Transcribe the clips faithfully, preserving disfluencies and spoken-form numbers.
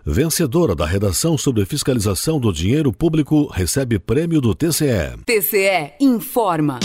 Vencedora da redação sobre fiscalização do dinheiro público recebe prêmio do T C E. T C E informa.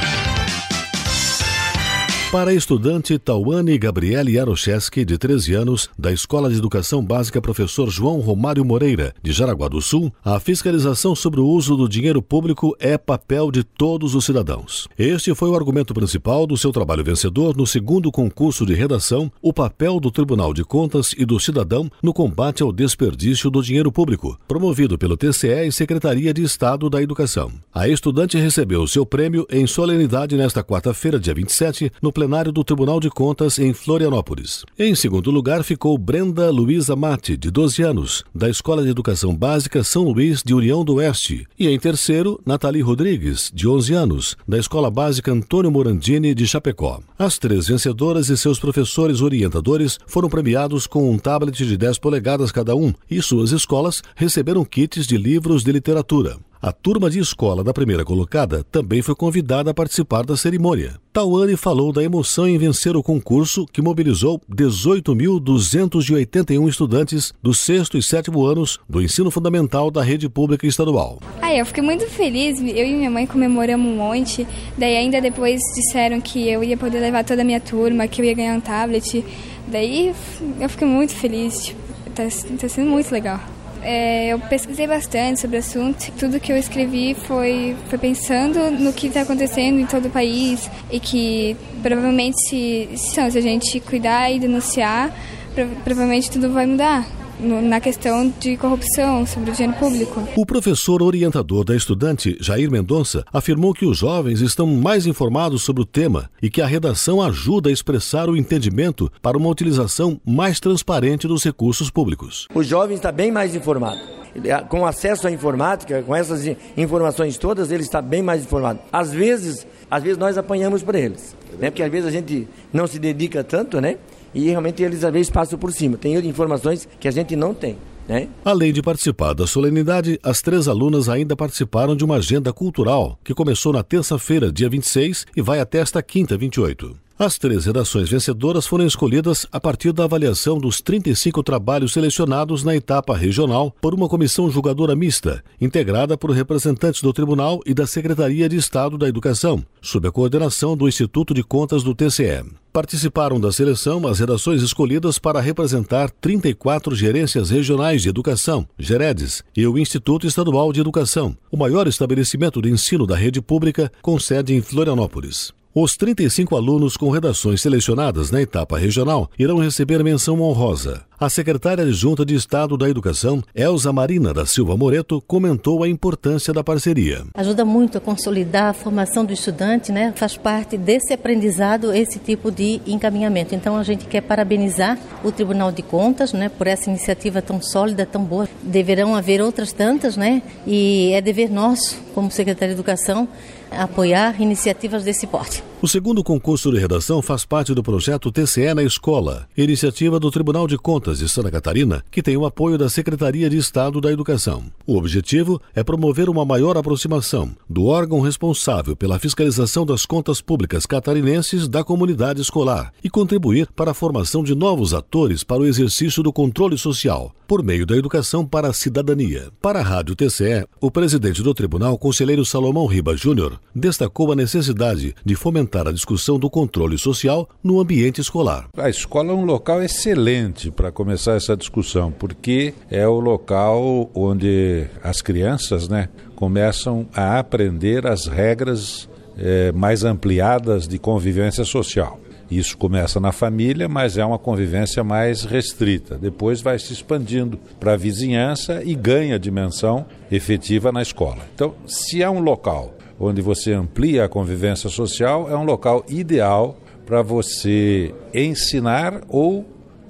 Para a estudante Tauane Gabriele Jarocheski, de treze anos, da Escola de Educação Básica Professor João Romário Moreira, de Jaraguá do Sul, a fiscalização sobre o uso do dinheiro público é papel de todos os cidadãos. Este foi o argumento principal do seu trabalho vencedor no segundo concurso de redação, O Papel do Tribunal de Contas e do Cidadão no Combate ao Desperdício do Dinheiro Público, promovido pelo T C E e Secretaria de Estado da Educação. A estudante recebeu seu prêmio em solenidade nesta quarta-feira, dia vinte e sete, no plenário do Tribunal de Contas em Florianópolis. Em segundo lugar ficou Brenda Luiza Mate, de doze anos, da Escola de Educação Básica São Luís de União do Oeste. E em terceiro, Nathalie Rodrigues, de onze anos, da Escola Básica Antônio Morandini de Chapecó. As três vencedoras e seus professores orientadores foram premiados com um tablet de dez polegadas cada um e suas escolas receberam kits de livros de literatura. A turma de escola da primeira colocada também foi convidada a participar da cerimônia. Tauane falou da emoção em vencer o concurso que mobilizou dezoito mil duzentos e oitenta e um estudantes do sexto e sétimo anos do ensino fundamental da rede pública estadual. Ah, eu fiquei muito feliz, eu e minha mãe comemoramos um monte, daí ainda depois disseram que eu ia poder levar toda a minha turma, que eu ia ganhar um tablet, daí eu fiquei muito feliz, tipo, tá, tá sendo muito legal. É, eu pesquisei bastante sobre o assunto. Tudo que eu escrevi foi, foi pensando no que está acontecendo em todo o país e que provavelmente se, se a gente cuidar e denunciar, provavelmente tudo vai mudar na questão de corrupção sobre o dinheiro público. O professor orientador da estudante, Jair Mendonça, afirmou que os jovens estão mais informados sobre o tema e que a redação ajuda a expressar o entendimento para uma utilização mais transparente dos recursos públicos. O jovem está bem mais informado. Com acesso à informática, com essas informações todas, ele está bem mais informado. Às vezes, às vezes nós apanhamos para eles, né? Porque às vezes a gente não se dedica tanto, né? E realmente eles às vezes passam por cima. Tem informações que a gente não tem, né? Além de participar da solenidade, as três alunas ainda participaram de uma agenda cultural que começou na terça-feira, dia vinte e seis, e vai até esta quinta, vinte e oito. As três redações vencedoras foram escolhidas a partir da avaliação dos trinta e cinco trabalhos selecionados na etapa regional por uma comissão julgadora mista, integrada por representantes do Tribunal e da Secretaria de Estado da Educação, sob a coordenação do Instituto de Contas do T C E. Participaram da seleção as redações escolhidas para representar trinta e quatro gerências regionais de educação, GEREDES, e o Instituto Estadual de Educação, o maior estabelecimento de ensino da rede pública com sede em Florianópolis. Os trinta e cinco alunos com redações selecionadas na etapa regional irão receber menção honrosa. A secretária adjunta de Estado da Educação, Elza Marina da Silva Moreto, comentou a importância da parceria. Ajuda muito a consolidar a formação do estudante, né? Faz parte desse aprendizado esse tipo de encaminhamento. Então a gente quer parabenizar o Tribunal de Contas, né, por essa iniciativa tão sólida, tão boa. Deverão haver outras tantas, né? E é dever nosso, como Secretaria de Educação, apoiar iniciativas desse porte. O segundo concurso de redação faz parte do projeto T C E na Escola, iniciativa do Tribunal de Contas de Santa Catarina, que tem o apoio da Secretaria de Estado da Educação. O objetivo é promover uma maior aproximação do órgão responsável pela fiscalização das contas públicas catarinenses da comunidade escolar e contribuir para a formação de novos atores para o exercício do controle social, por meio da educação para a cidadania. Para a Rádio T C E, o presidente do Tribunal, conselheiro Salomão Riba Júnior, destacou a necessidade de fomentar a discussão do controle social no ambiente escolar. A escola é um local excelente para começar essa discussão, porque é o local onde as crianças, né, começam a aprender as regras eh, mais ampliadas de convivência social. Isso começa na família, mas é uma convivência mais restrita. Depois vai se expandindo para a vizinhança e ganha dimensão efetiva na escola. Então, se é um local onde você amplia a convivência social, é um local ideal para você ensinar ou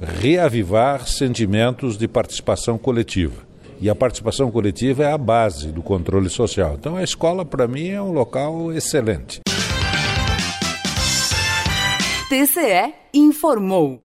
reavivar sentimentos de participação coletiva. E a participação coletiva é a base do controle social. Então a escola, para mim, é um local excelente. T C E informou.